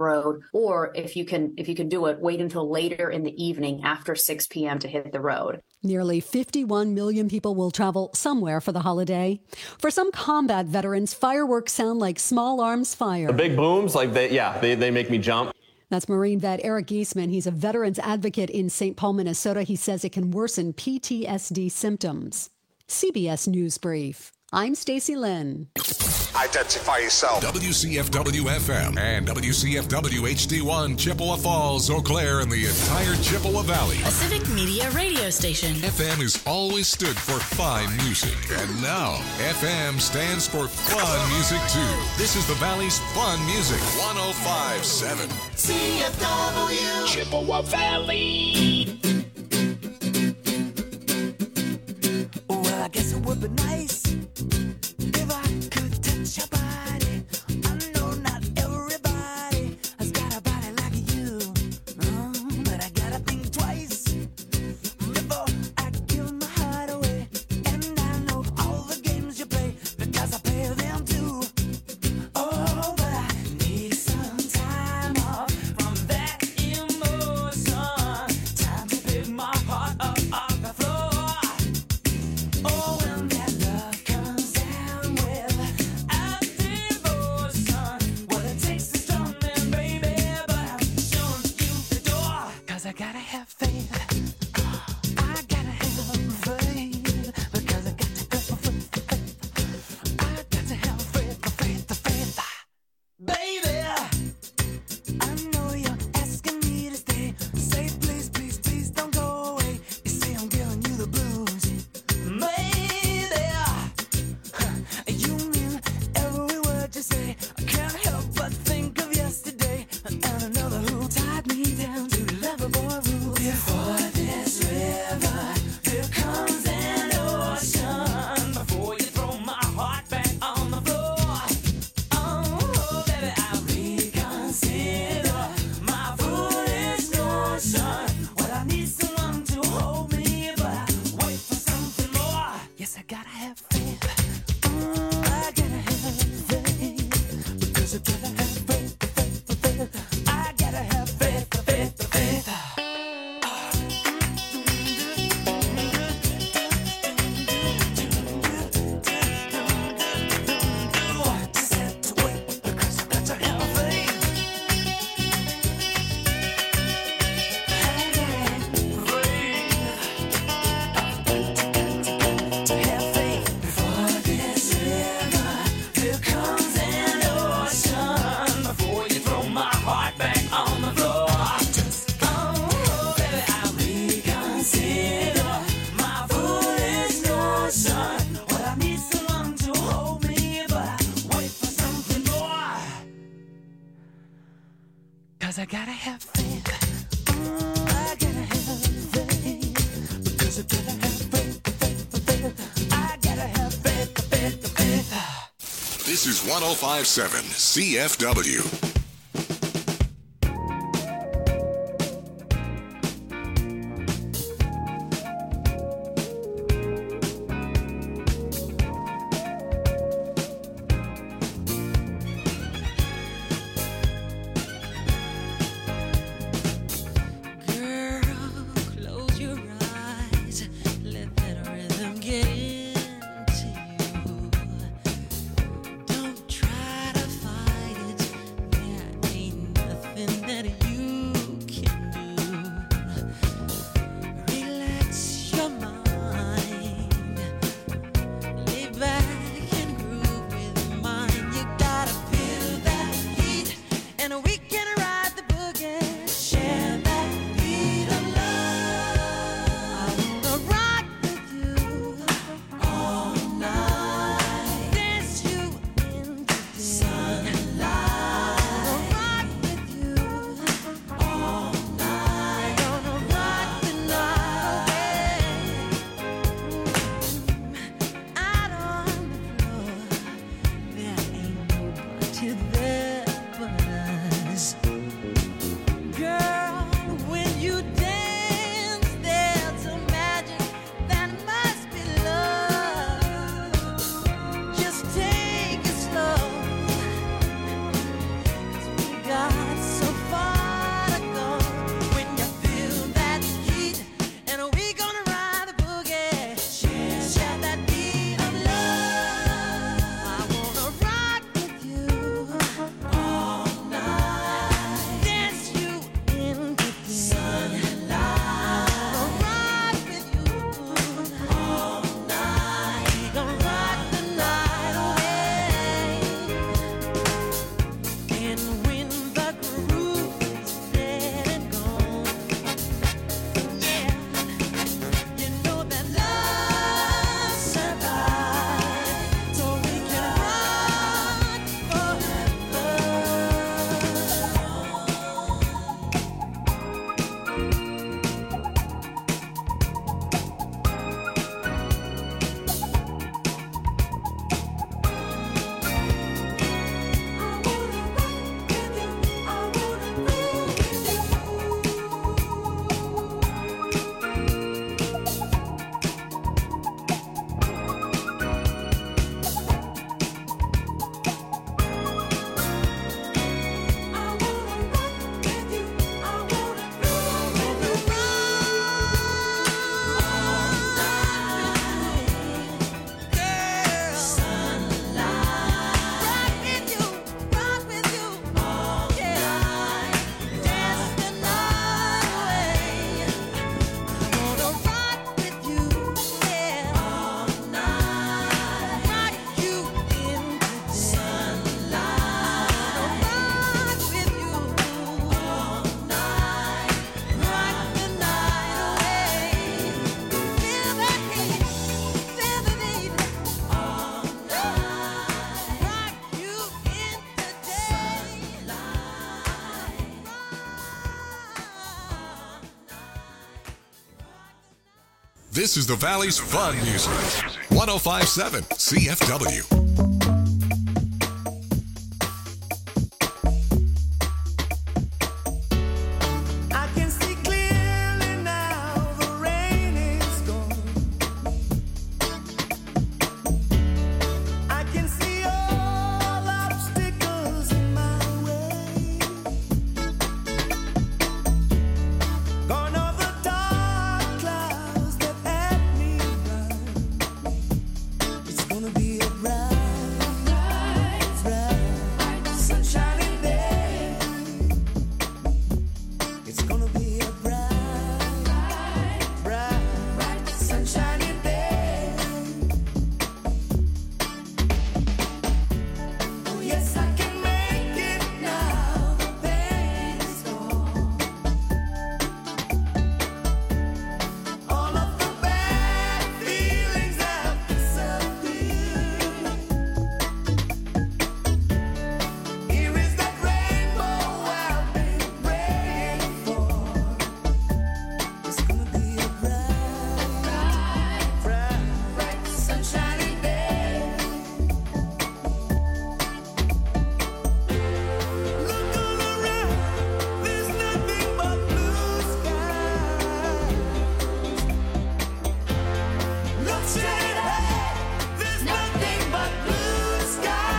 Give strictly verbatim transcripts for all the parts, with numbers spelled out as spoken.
road, or if you can if you can do it, wait until later in the evening after six p.m. to hit the road. Nearly fifty-one million people will travel somewhere for the holiday. For some combat veterans, fireworks sound like small arms fire. The big booms, like they, yeah, they, they make me jump. That's Marine vet Eric Giesman. He's a veterans advocate in Saint Paul, Minnesota. He says it can worsen P T S D symptoms. C B S News Brief. I'm Stacey Lynn. Identify yourself. W C F W F M and W C F W H D one, Chippewa Falls, Eau Claire, and the entire Chippewa Valley. A civic media radio station. F M has always stood for fine music. And now, F M stands for fun music, too. This is the Valley's fun music. one oh five point seven. C F W. Chippewa Valley. Well, I guess it would be nice if I could touch your body. I know not everybody has got a body like you, um, but I gotta think twice before I give my heart away. And I know all the games you play because I play them too. Oh, but I need some time off from that emotion. Time to pick my heart up off the floor. Oh, when that love comes down with a devotion, well, it takes a strong man, baby, but I'm showing you the door. Cause I gotta have faith. I gotta have faith. Because I got to go for faith. I got to have faith, faith, faith. Baby, I know you're asking me to stay. Say please, please, please don't go away. You say I'm giving you the blues. Maybe you mean every word you say. I can't help but think of yesterday and another who tied me down to Loverboy rules. Before this river, here comes an ocean. Before you throw my heart back on the floor, oh baby, I'll reconsider my foolish notion. Well, I need someone to hold me, but I wait for something more. Yes, I gotta have faith. Mm, I gotta have faith. Because I gotta have faith, faith, faith. I gotta have faith, faith, faith. Just have to wait because I got to have faith. I gotta have faith. To have faith before this river, here comes an ocean. Before you throw my heart back on the floor, just oh baby, I'll reconsider my foolish notion. Well, I need someone to hold me, but I wait for something more. Cause I gotta have faith. Mm, I gotta have faith. Because I gotta have faith, faith, faith. I gotta have faith, faith, faith. This is one oh five point seven C F W. Girl, close your eyes. Let that rhythm get into you. Don't try to fight it. This is the Valley's Fun Music. one oh five point seven C F W. I can see clearly now, the rain is gone. I can see all obstacles in my way. Gone are the dark clouds that had me blind. It's gonna be a bright, bright, bright, sunshiny day. It's gonna be a bright, bright, bright, sunshiny day. Oh yes, I can make it now. The pain is gone. All of the bad feelings have disappeared. Here is that rainbow I've been praying for. It's gonna be a bright, bright, bright, sunshiny day. Look all around, there's nothing but blue skies. Look straight ahead, there's nothing but blue skies.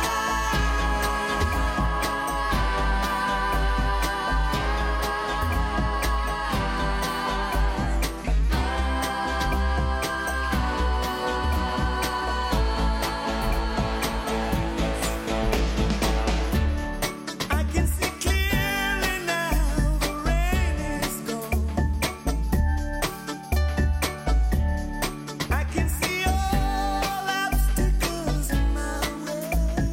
I can see clearly now, the rain is gone. I can see all obstacles in my way.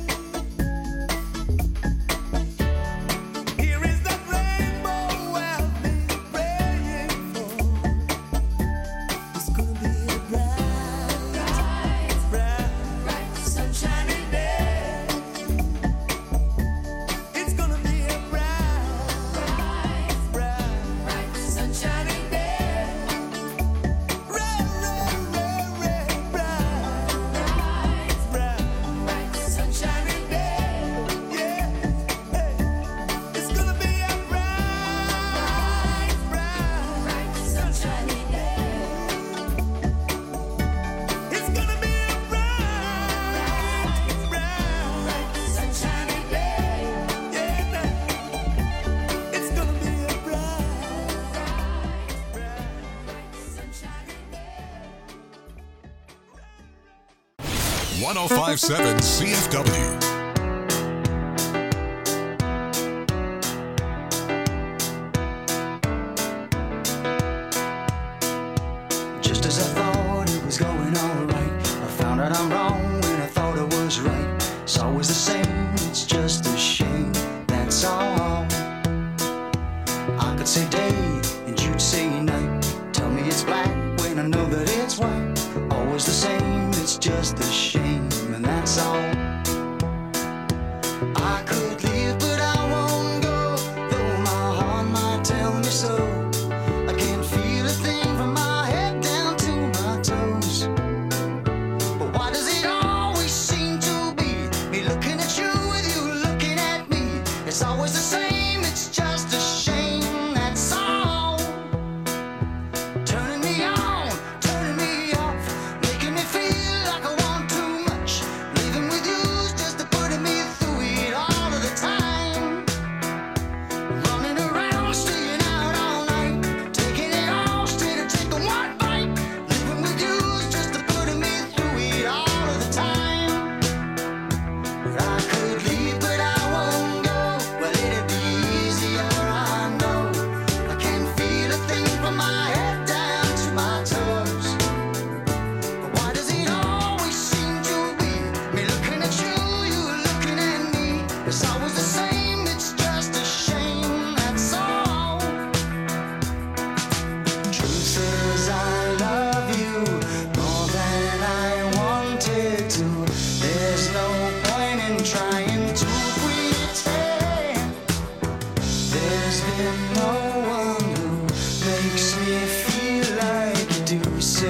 Here is that rainbow I've been praying for. It's gonna be a bright, bright, bright, sunshiny day. It's gonna be a bright, bright, bright, sunshiny day. Bright, bright, bright, bright, bright, sunshiny day. Yeah, hey. It's gonna be a bright, bright, sunshiny day. It's gonna be a bright, bright, sunshiny day. Yeah, it's gonna be a bright, bright, sunshiny day. one oh five point seven C F W. Just as I thought it was going alright, I found out I'm wrong when I thought I was right. It's always the same, it's just a shame, that's all. I could say day and you'd say night. Tell me it's black when I know that it's white. Always the same, it's just a shame, and that's all. I could leave, but I won't go, though my heart might tell me so. I can't feel a thing from my head down to my toes. But why does it always seem to be me looking at you with you looking at me? It's always the same, it's just a shame, that's all. Turning me on, turning me off, making me feel like I want too much. Living with you's just a putting me through it all of the time. Running around, staying out all night, taking it all straight or taking one bite. Living with you's just a putting me through it all of the time. I could leave, but I won't go. Well, it'd be easier, I know. I can't feel a thing from my head down to my toes. But why does it always seem to be me looking at you, you looking at me? It's always the same, it's just a shame, that's all. Truth says I love you more than I wanted to. There's no point in trying to pretend. There's been no one who makes me feel like you do. So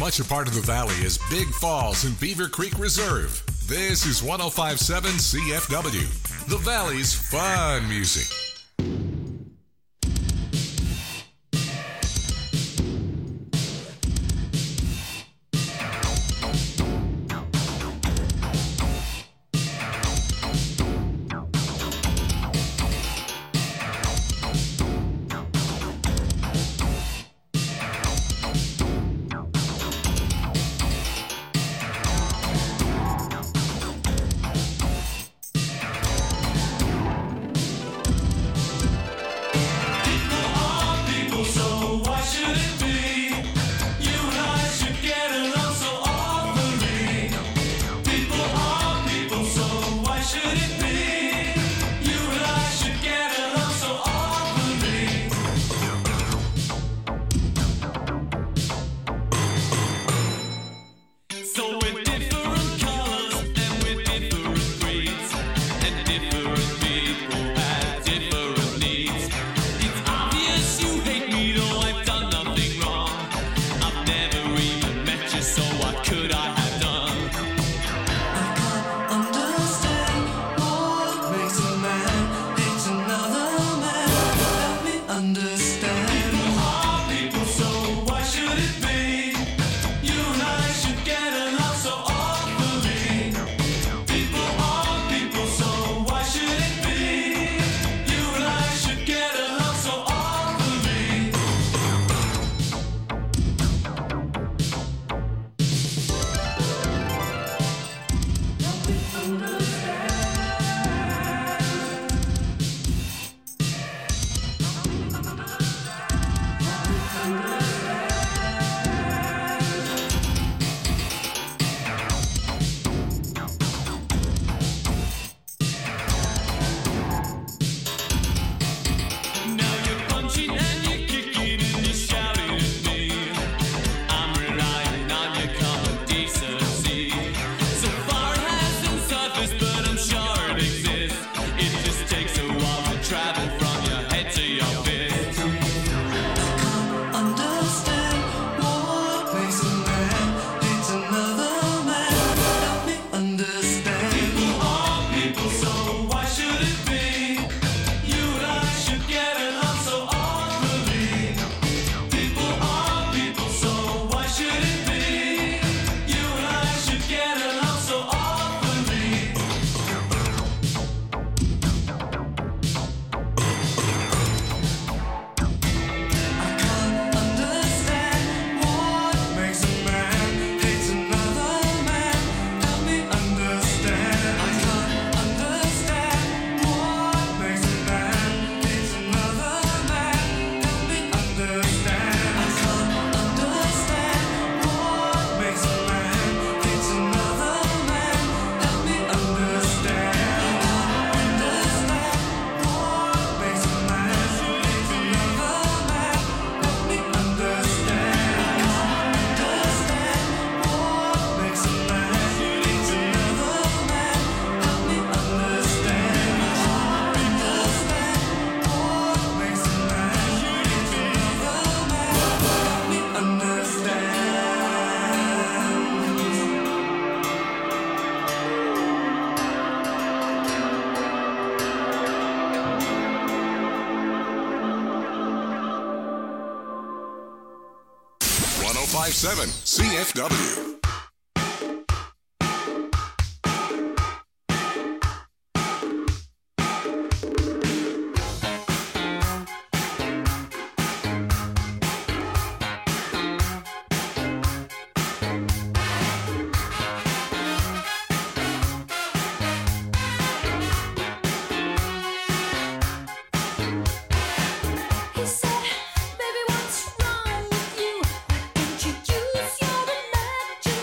much a part of the valley as Big Falls and Beaver Creek Reserve. This is one oh five point seven C F W, the Valley's fun music. one oh five point seven C F W. Baby, what's wrong with you? Why don't you use your imagination?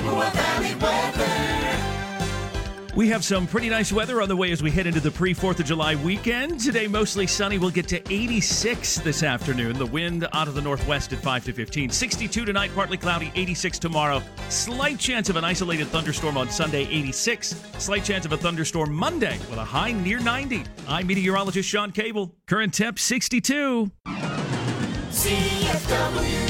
Chippewa Valley weather. We have some pretty nice weather on the way as we head into the pre-fourth of July weekend. Today, mostly sunny. We'll get to eighty-six this afternoon. The wind out of the northwest at five to fifteen. sixty-two tonight, partly cloudy, eighty-six tomorrow. Slight chance of an isolated thunderstorm on Sunday, eighty-six. Slight chance of a thunderstorm Monday with a high near ninety. I'm meteorologist Sean Cable. Current temp, sixty-two. C F W.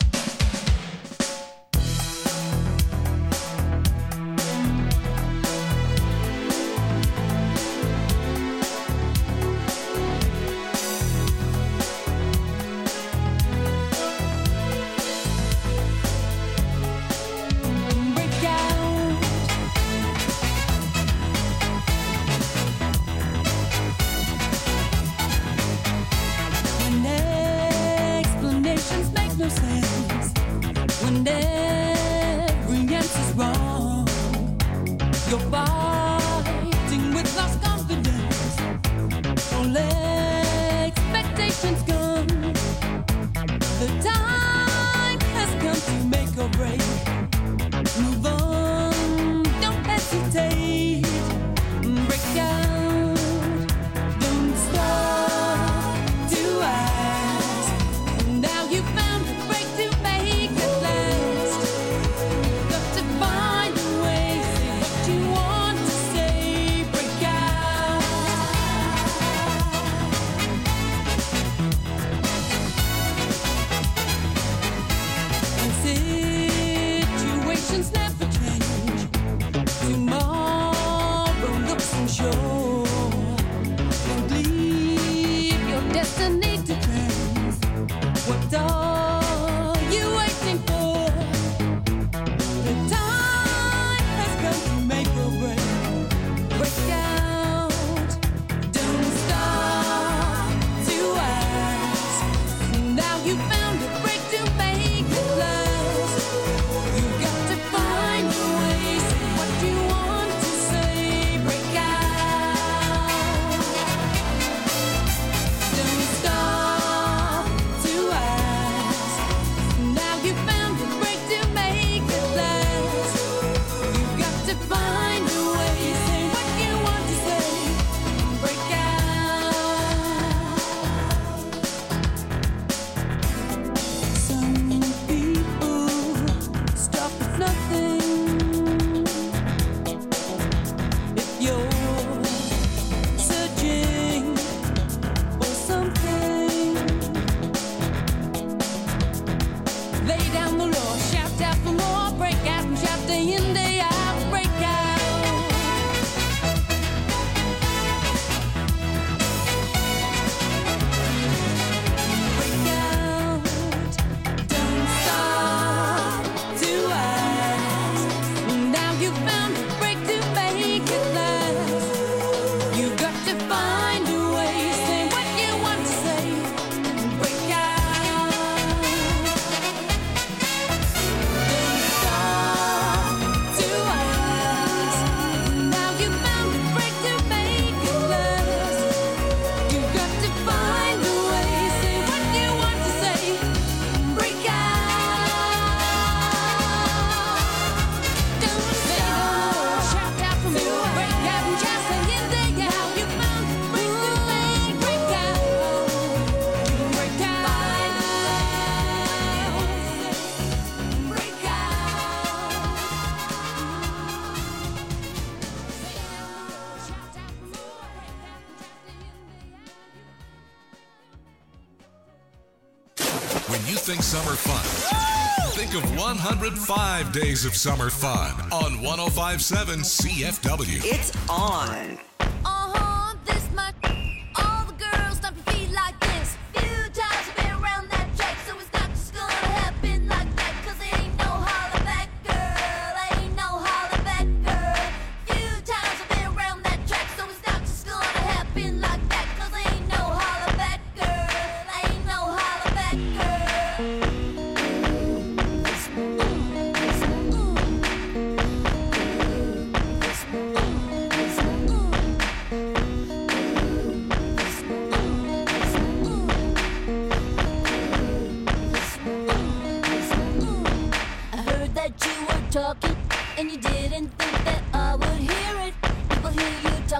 When you think summer fun, think of one hundred five days of summer fun on one oh five point seven C F W. It's on. Uh-huh, this much. All the girls stomp your feet like this. Few times I've been around that track, so it's not just gonna happen like that. Cause it ain't no holler back, girl. Ain't no holler back, girl. Few times I've been around that track, so it's not just gonna happen like that. Cause it ain't no holler back, girl. Ain't no holler back, girl.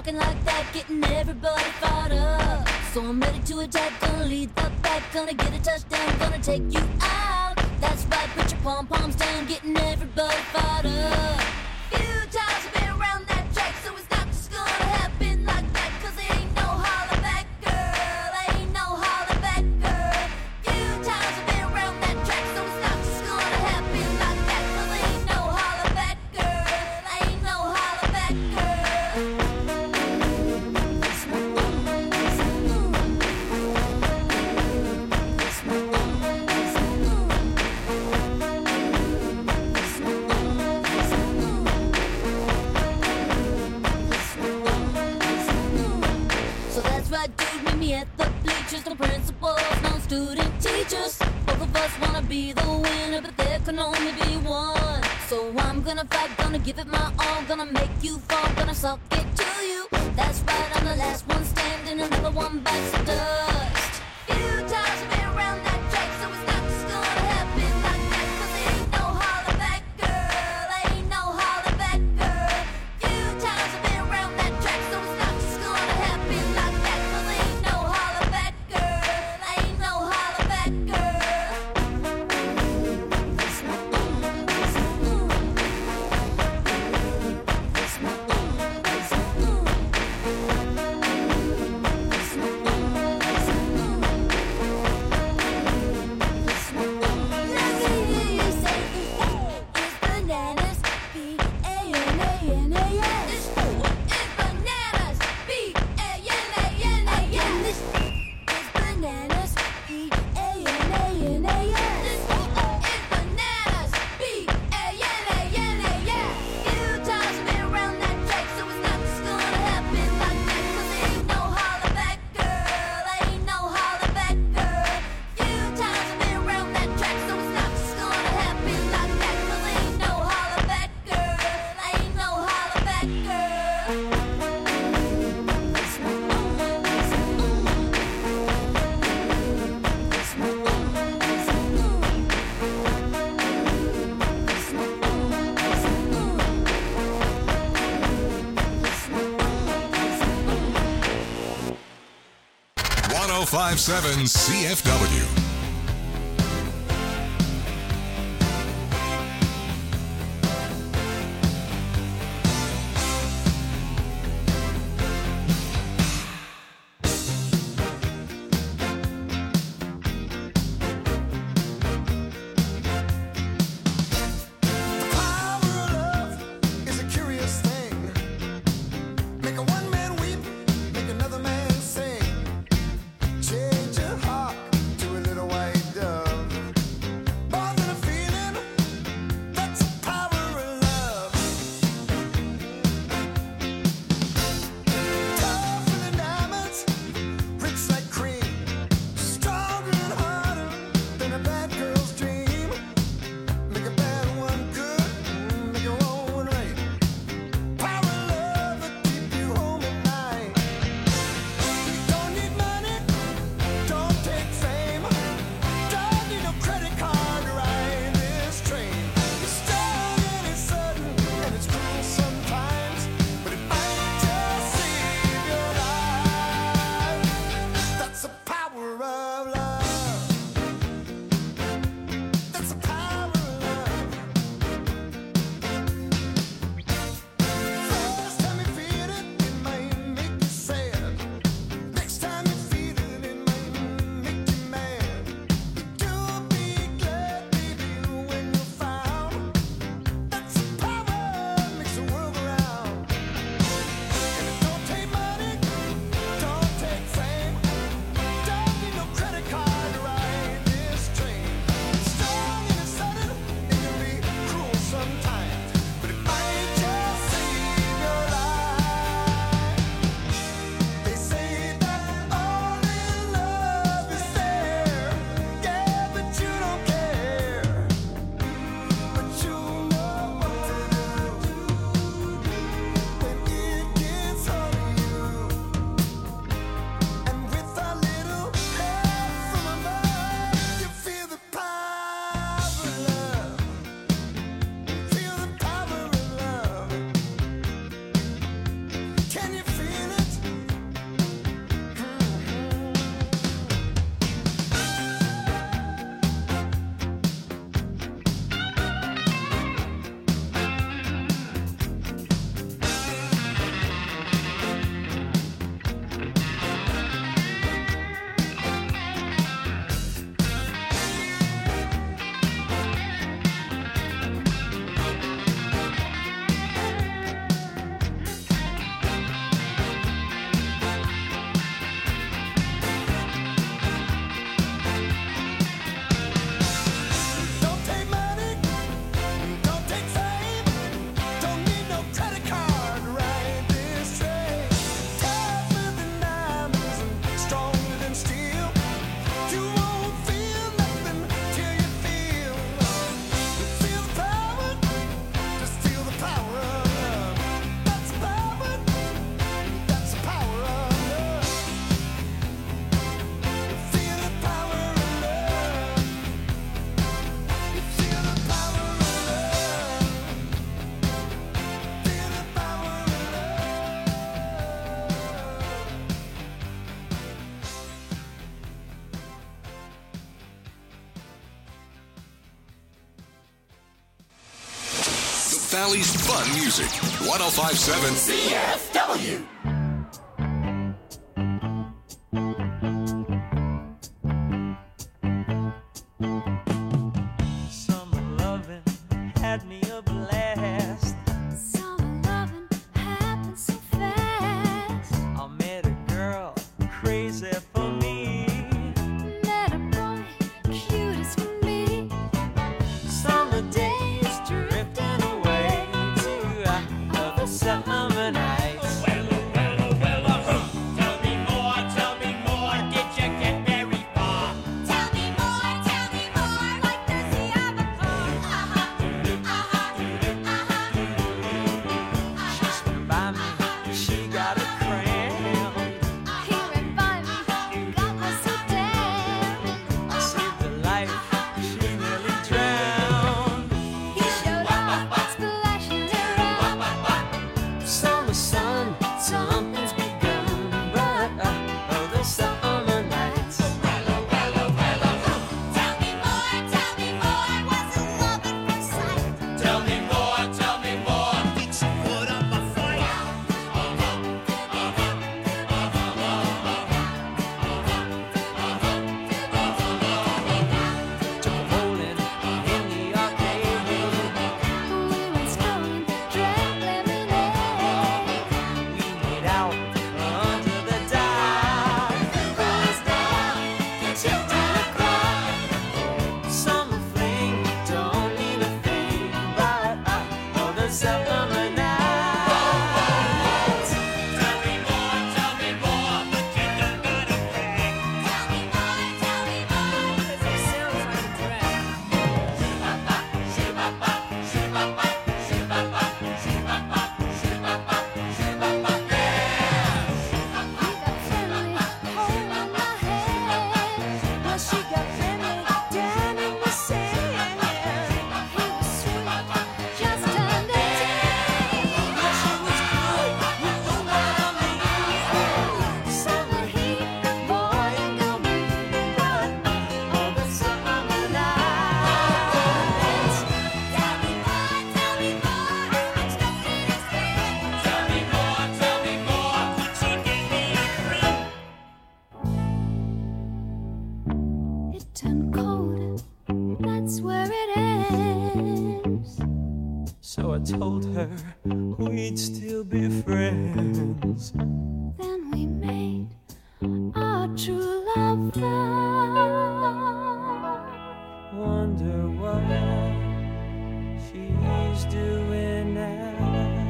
talking like that, getting everybody fired up. So I'm ready to attack, gonna lead the back, gonna get a touchdown, gonna take you out. That's right, put your pom-poms down, getting everybody fired up. Few times I've been around that track, so it's not just gonna happen like that, cause there ain't no holler back, girl, ain't no holler back, girl. Few times I've been around that track, so it's not just gonna happen like that, cause there ain't no holler back, girl, ain't no holler back, girl. So that's right, dude, meet me at the bleachers. No principals, no student teachers. Both of us wanna be the winner, but there can only be one. So I'm gonna fight, gonna give it my all, gonna make you fall, gonna suck it to you. That's right, I'm the last one standing, another one bites the dust. Few times I've been around that track, so it's not just gonna happen like that, cause there ain't no holler back, girl, ain't no holler back, girl. Few times I've been around that track, so it's not just gonna happen like that, cause there ain't no holler back, girl, ain't no holler back, one oh five point seven C F W. Change your heart to a little Valley's fun music. one oh five point seven C F W. Summer loving had me a blast. Summer loving happened so fast. I met a girl crazy for me. Met a boy cute as can be. Summer days drifting away to uh, other summer nights. Well, well, well, uh, tell me more, tell me more. Did you get very far? Tell me more, tell me more. Like the sea of a thorn. Uh-huh, uh-huh, uh-huh. She swam by me, she got a cramp. He ran by me, got me so damn. I saved her life, she nearly drowned. He showed up, splashing around. Summer sun, something's begun, but uh, other summer nights. Tell me more, tell me more. Was it love at first sight? Tell me more, tell me more. Did you put up a fight? Took a bowling in the arcade. We went strolling, drank lemonade. We made out under the dark. Goes down, tipped in a crowd. Summer fling don't mean a thing, but uh, other summer nights. Tell me more, tell me more. But you don't gotta brag. Tell me more, tell me more. 'Cause it sounds like a drag. He got friendly, holding my hand. Well, she got friendly down in the sand. He was sweet, just under ten. She was good, you know what I mean. Summer heat, boy, ain't gonna be but other summer nights. Tell me more, tell me more. I just don't need explain. Tell me more, tell me more. Could you give me a ring? It turned cold, that's where it ends. So I told her we'd still be friends. Then we made our true love vow. Wonder what she's doing now.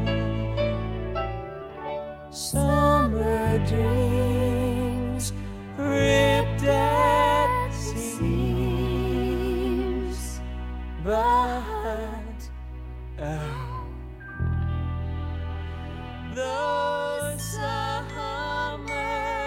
Summer dreams ripped at seams, but oh, those summer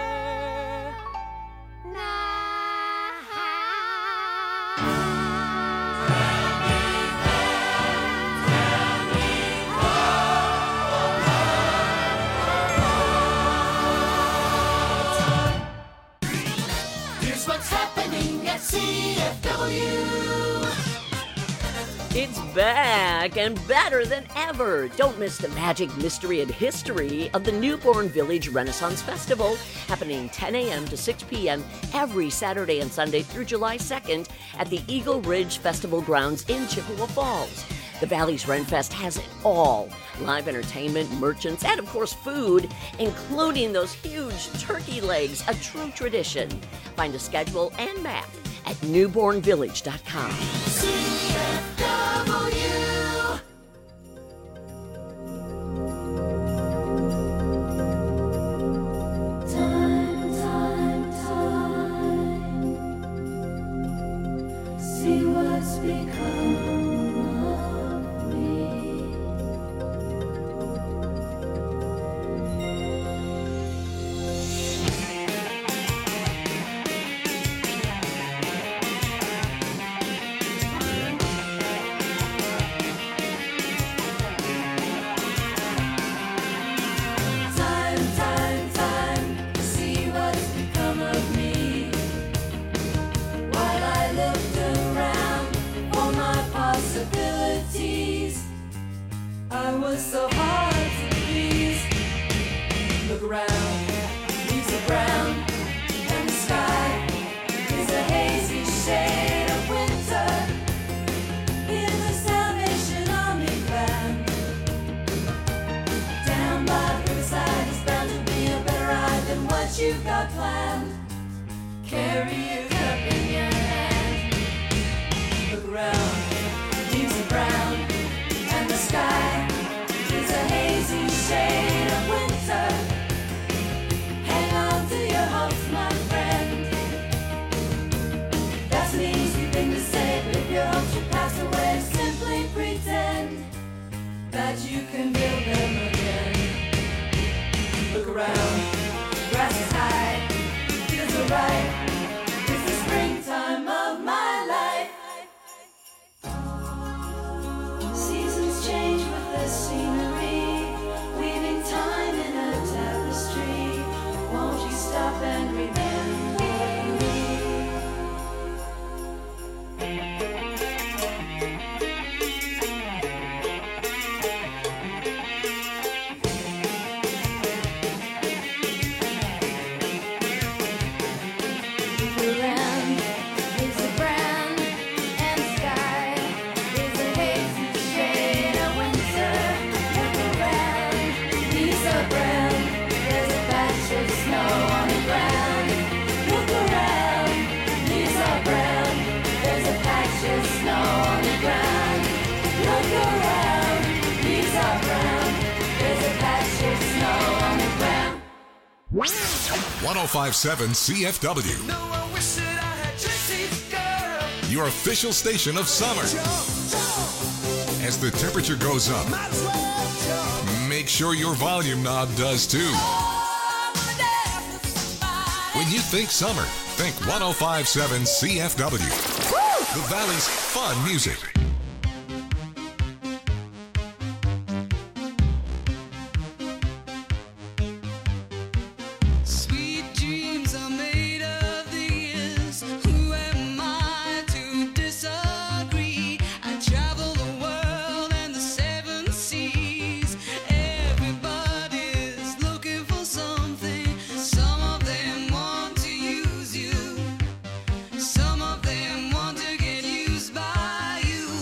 Here's what's happening at C F W. It's back and better than ever. Don't miss the magic, mystery, and history of the Newborn Village Renaissance Festival, happening ten a.m. to six p.m. every Saturday and Sunday through July second at the Eagle Ridge Festival Grounds in Chippewa Falls. The Valley's Renfest has it all. Live entertainment, merchants, and of course food, including those huge turkey legs, a true tradition. Find a schedule and map at newborn village dot com. C F W. Time, time, time. See what's become of me. ground, and the sky is a hazy shade of winter. Here's the Salvation Army band. Down by the riverside is bound to be a better ride than what you've got planned. Carry your cup in your hand. Look around, leaves are brown, and the sky is a hazy shade of winter. Hang on to your hopes, my friend. That's an easy thing to say, but if your hopes should pass away, simply pretend that you can build them again. Look around, grass is high, feels alright. It's the springtime of my life. Seasons change with the scenery, weaving time in a tapestry. Won't you stop and remember me? Around is a brown, and the sky is a hazy shade of winter. Look around, leaves are brown, there's a patch of snow on the ground. Look around, leaves are brown, there's a patch of snow on the ground. Look around, leaves are brown, there's a patch of snow on the ground. one oh five point seven C F W, your official station of summer. As the temperature goes up, make sure your volume knob does too. When you think summer, think one oh five point seven C F W, the Valley's fun music. Sweet dreams are made of these. Who am I to disagree? I travel the world and the seven seas. Everybody's looking for something. Some of them want to use you. Some of them want to get used by you.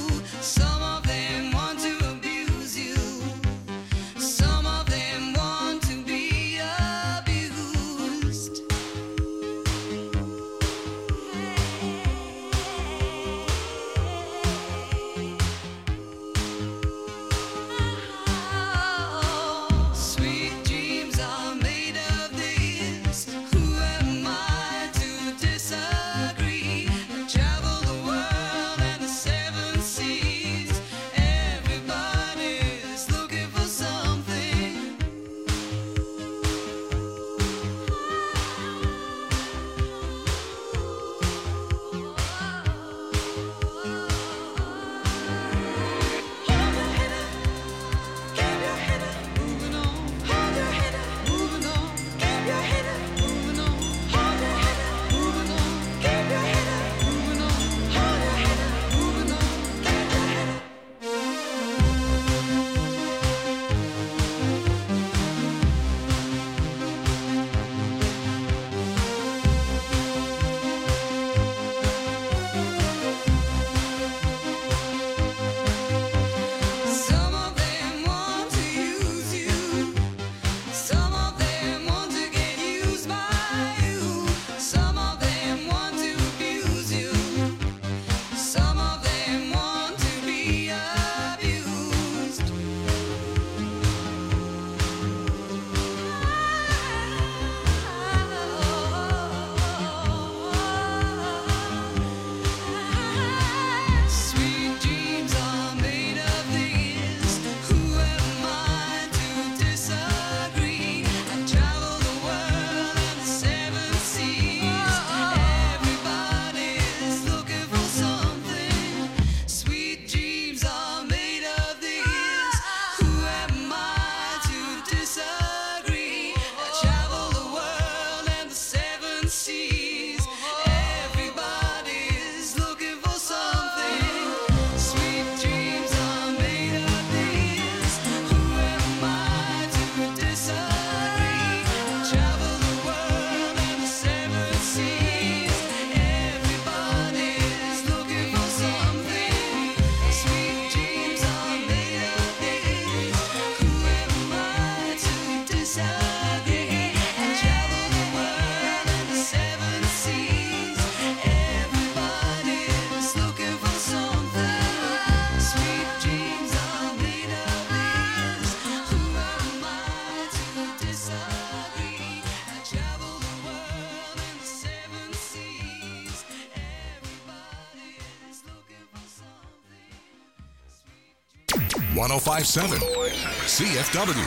one oh five point seven C F W.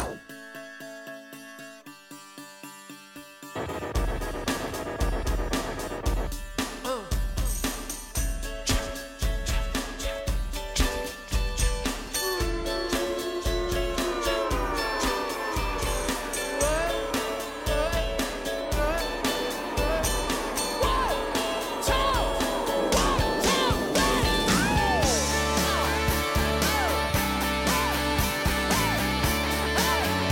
Hey!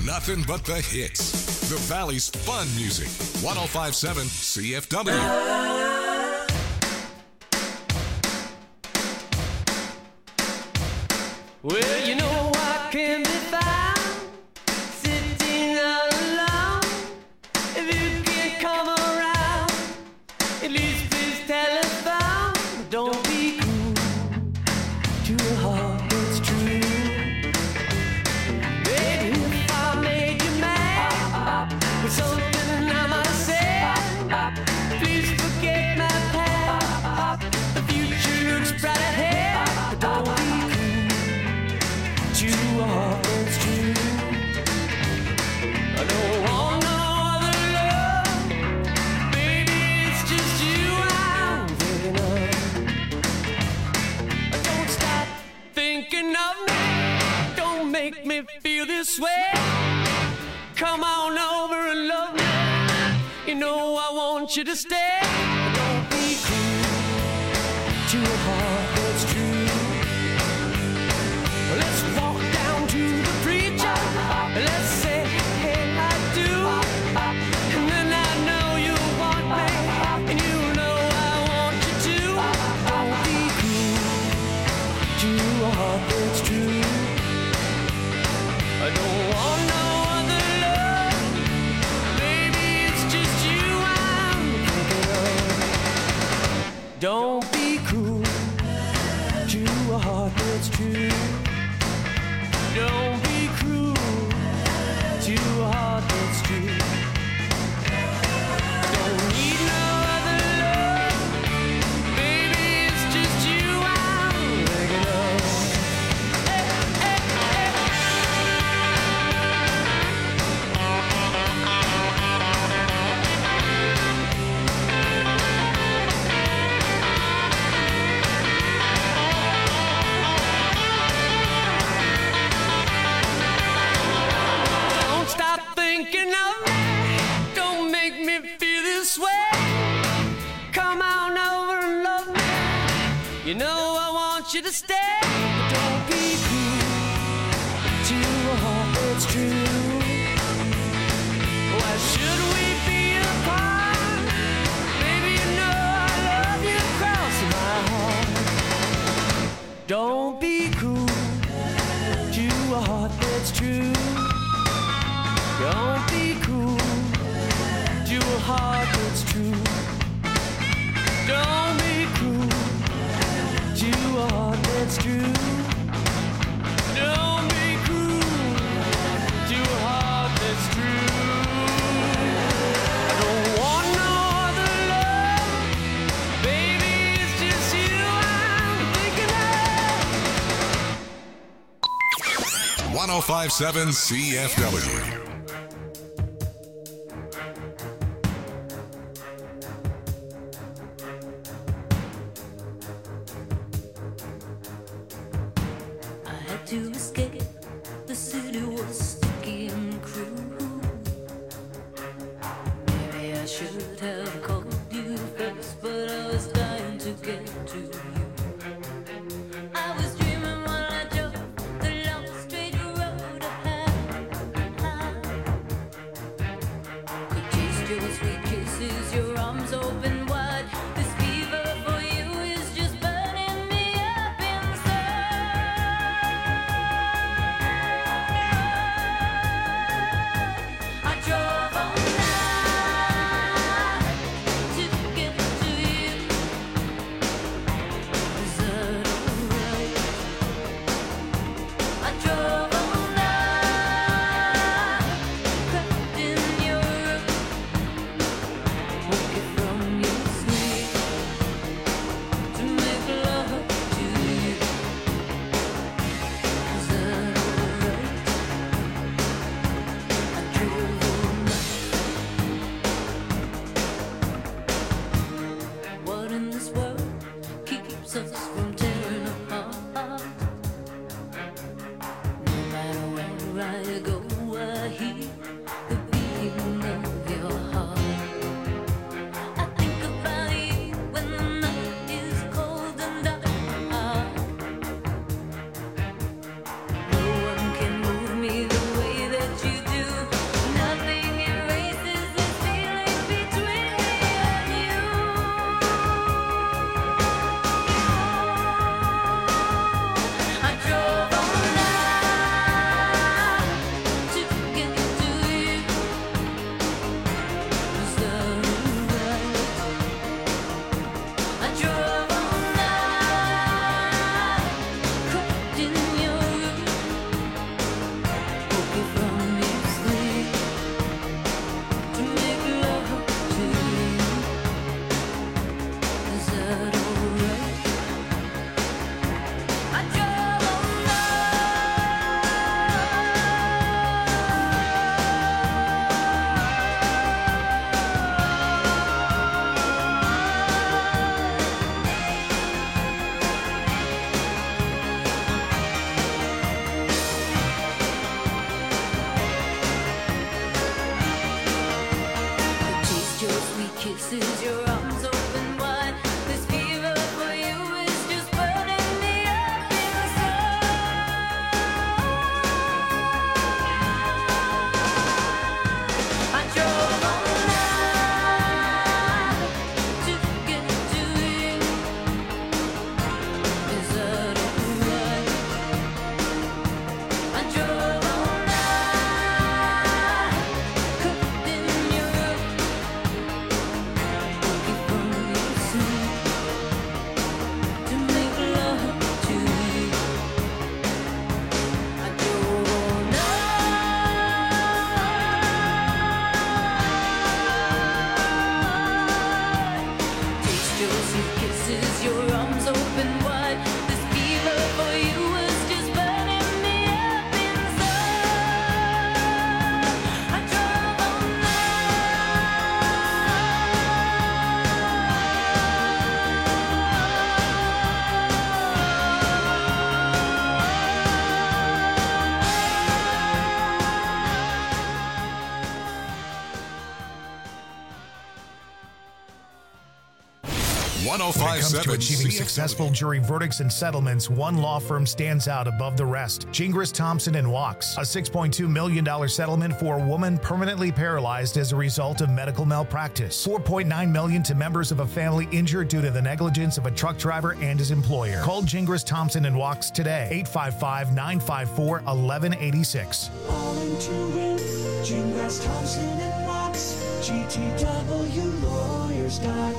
Nothing but the hits. The Valley's fun music. one oh five point seven C F W. Well, you know I can be found sitting all alone. If you can't come around, at least please telephone. Don't be cruel to a heart that's true. Baby, if I made you mad with something I might say, please forget my past. The future looks bright ahead, but don't be you are, it's true. I don't want no other love. Baby, it's just you I'm thinking of. Don't stop thinking of me. Don't make me feel this way. Come on over and love me. You know I want you to stay. Don't be cruel to a heart that's true. Let's walk down to the preacher. Let's say, hey, I do. And then I know you want me. And you know I want you to. Don't be cruel to a heart that's true. I don't want no other love. Baby, it's just you I'm thinking of. Don't be cruel to a heart that's true. Don't be cruel to a heart that's true. Don't need no other love. Baby, it's just you I'm thinking of. Hey, hey, thinking of me. Don't make me feel this way. Come on over and love me. You know I want you to stay. But don't be cruel to a heart that's true. Why should we be apart? Baby, you know I love you across my heart. Don't be cruel to a heart that's true. Don't be cruel to a heart that's true. Don't be cruel to a heart that's true. Don't be cruel to a heart that's true. I don't want no other love. Baby, it's just you I'm thinking of. one oh five point seven C F W. To escape, the city was sticky and cruel. Maybe I should have called you first, but I was dying to get to you. I was dreaming while I drove the long straight road ahead. Could taste your sweet kisses, your arms open wide. This fever for you is just burning me up inside. one oh When five it comes to seven achieving C F W. successful jury verdicts and settlements, one law firm stands out above the rest. Gingras, Thompson and Walks. A six point two million dollars settlement for a woman permanently paralyzed as a result of medical malpractice. four point nine million dollars to members of a family injured due to the negligence of a truck driver and his employer. Call Gingras, Thompson and Walks today. eight five five, nine five four, one one eight six. All into it, Gingras, Thompson and Walks, G T W lawyers dot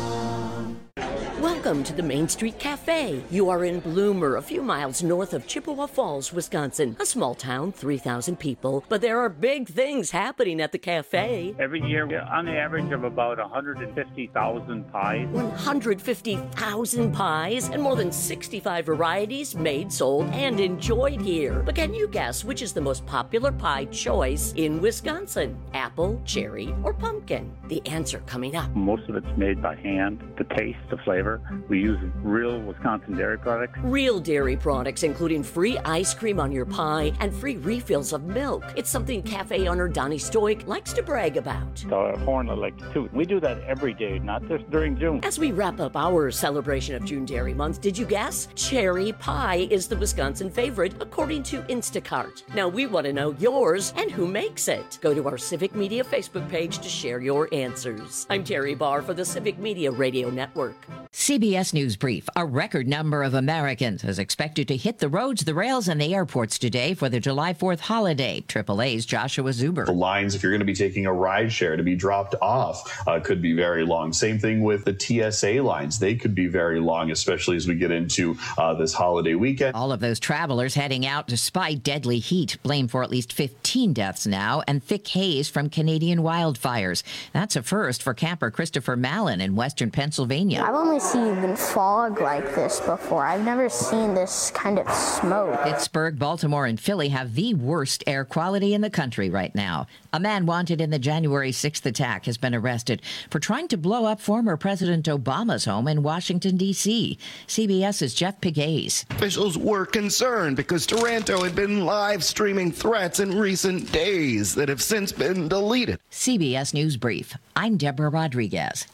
com. Welcome to the Main Street Cafe. You are in Bloomer, a few miles north of Chippewa Falls, Wisconsin. A small town, three thousand people, but there are big things happening at the cafe. Every year, on the average of about one hundred fifty thousand pies. one hundred fifty thousand pies and more than sixty-five varieties made, sold, and enjoyed here. But can you guess which is the most popular pie choice in Wisconsin? Apple, cherry, or pumpkin? The answer coming up. Most of it's made by hand. The taste, the flavor. We use real Wisconsin dairy products. Real dairy products, including free ice cream on your pie and free refills of milk. It's something cafe owner Donnie Stoic likes to brag about. So a horn I like to toot. We do that every day, not just during June. As we wrap up our celebration of June Dairy Month, did you guess? Cherry pie is the Wisconsin favorite, according to Instacart. Now we want to know yours and who makes it. Go to our Civic Media Facebook page to share your answers. I'm Terry Barr for the Civic Media Radio Network. C B S News Brief. A record number of Americans is expected to hit the roads, the rails, and the airports today for the July fourth holiday. triple A's Joshua Zuber. The lines, if you're going to be taking a ride share to be dropped off, uh, could be very long. Same thing with the T S A lines. They could be very long, especially as we get into uh, this holiday weekend. All of those travelers heading out despite deadly heat. Blamed for at least fifteen deaths now and thick haze from Canadian wildfires. That's a first for camper Christopher Mallon in western Pennsylvania. I've only seen fog like this before. I've never seen this kind of smoke. Pittsburgh, Baltimore, and Philly have the worst air quality in the country right now. A man wanted in the January sixth attack has been arrested for trying to blow up former President Obama's home in Washington, D C CBS's Jeff Pegues. Officials were concerned because Taranto had been live streaming threats in recent days that have since been deleted. C B S News Brief. I'm Deborah Rodriguez.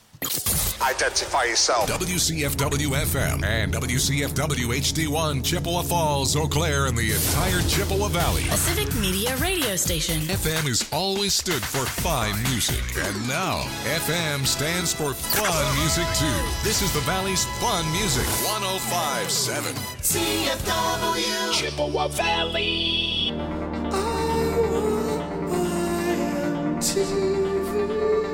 Identify yourself. W C F W F M and W C F W H D one, Chippewa Falls, Eau Claire, and the entire Chippewa Valley. A Civic Media radio station. F M has always stood for fine music, and now F M stands for fun music too. This is the Valley's fun music, one oh five point seven. C F W Chippewa Valley. Oh, T V.